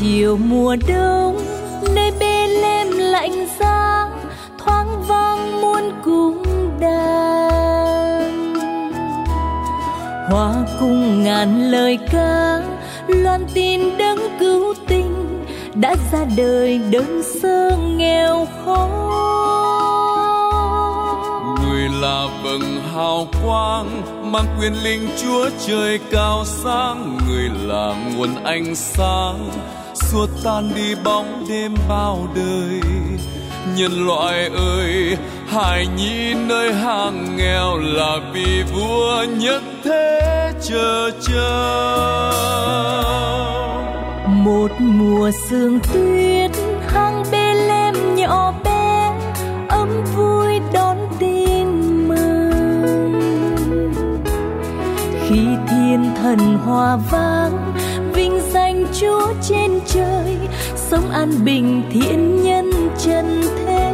chiều mùa đông, nơi Bethlehem lạnh giá, thoáng vang muôn cung đàn. Hoa cùng ngàn lời ca, loan tin đấng cứu tinh đã ra đời đơn sơ nghèo khó. Người là vầng hào quang, mang quyền linh Chúa trời cao sáng. Người là nguồn ánh sáng, xua tan đi bóng đêm bao đời. Nhân loại ơi, hãy nhìn nơi hàng nghèo, là vì vua nhất thế chờ Một mùa sương tuyết, hang Bethlehem nhỏ bé, ấm vui đón tin mừng. Khi thiên thần hòa vang, vinh danh Chúa trên trời, sống an bình thiện nhân trần thế.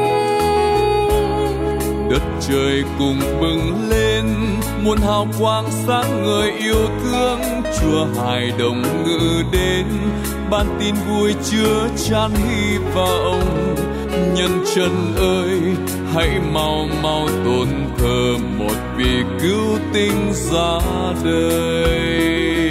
Đất trời cùng bừng lên, muôn hào quang sáng người yêu thương. Chúa hài đồng ngự đến, ban tin vui chứa chan hy vọng. Nhân trần ơi, hãy mau mau tôn thờ một vị cứu tinh ra đời.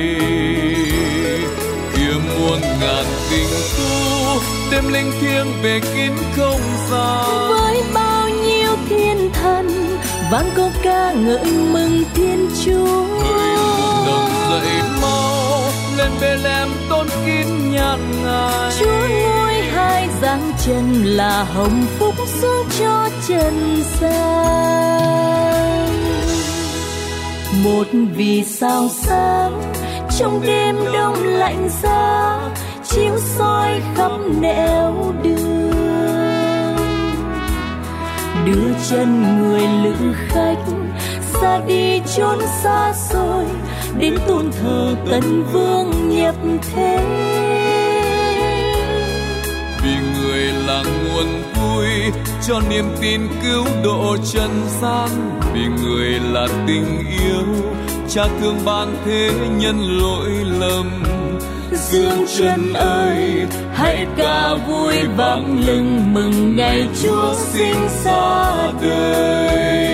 Kia muôn ngàn tình tu, đêm linh thiêng về kín không gian. Với bao nhiêu thiên thần, vang câu ca ngợi mừng Thiên Chúa. Hỡi đồng dậy mau, lên Bethlehem tôn kính nhàn ngài. Chúa ngôi hai giáng trần, là hồng phúc xuống cho trần gian. Một vì sao sáng, trong đêm đông lạnh giá, chiếu soi khắp nẻo đường. Đưa chân người lữ khách ra đi chốn xa xôi, đến tôn thờ Tân Vương nhập thế. Vì người là nguồn vui cho niềm tin cứu độ trần gian. Vì người là tình yêu, Cha thương ban thế nhân lỗi lầm. Dương Trần ơi, hãy ca vui vang lừng mừng ngày Chúa sinh ra đời.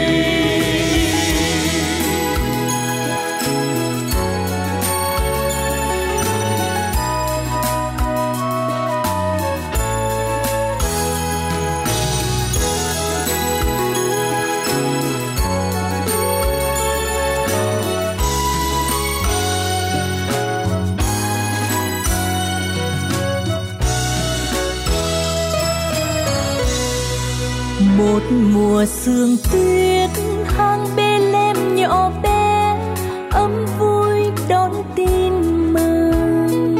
Một mùa sương tuyết, hang Bethlehem nhỏ bé, ấm vui đón tin mừng.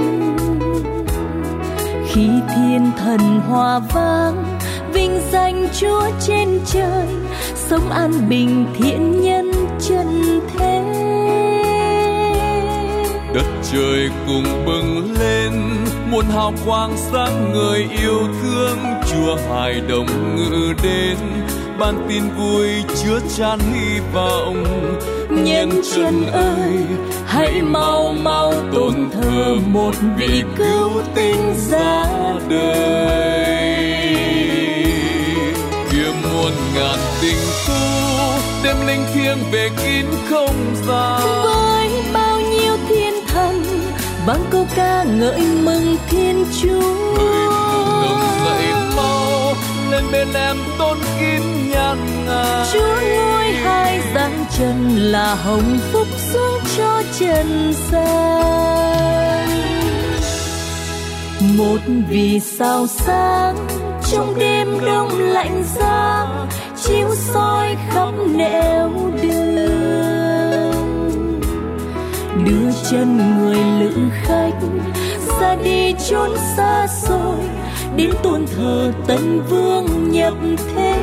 Khi thiên thần hòa vang, vinh danh Chúa trên trời, sống an bình thiện nhân trần thế. Đất trời cùng bừng lên, muôn hào quang sáng người yêu thương. Chúa hài đồng ngự đến, ban tin vui chứa chan hy vọng. Nhân trần ơi, hãy mau mau tôn thờ một vị cứu tinh ra đời. Kia muôn ngàn tình tu, đêm linh thiêng về kín không gian. Với bao nhiêu thiên thần, vang câu ca ngợi mừng Thiên Chúa. Hỡi đồng dậy mau, lên Bethlehem tôn kính nhàn ngài. Chúa ngôi hai giáng trần, là hồng phúc xuống cho trần gian. Một vì sao sáng, trong đêm đông lạnh giá, chiếu soi khắp nẻo đường. Đưa chân người lữ khách ra đi chốn xa xôi, đến tôn thờ Tân Vương nhập thế.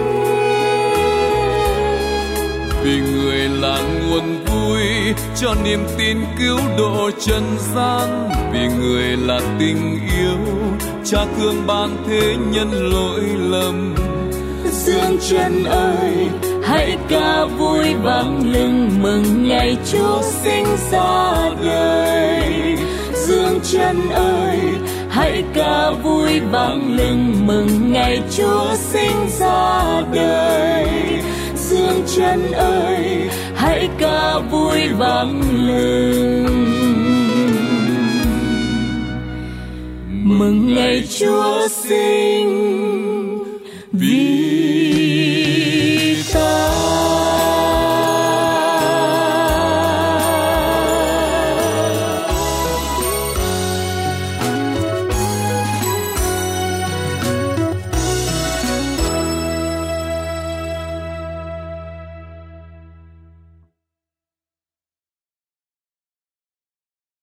Vì người là nguồn vui cho niềm tin cứu độ trần gian. Vì người là tình yêu, Cha thương ban thế nhân lỗi lầm. Dương Trần ơi, hãy ca vui vang lừng mừng ngày Chúa sinh ra đời. Dương Trần ơi, hãy ca vui vang lừng mừng ngày Chúa sinh ra đời. Dương chân ơi, hãy ca vui vang lừng mừng ngày Chúa sinh vì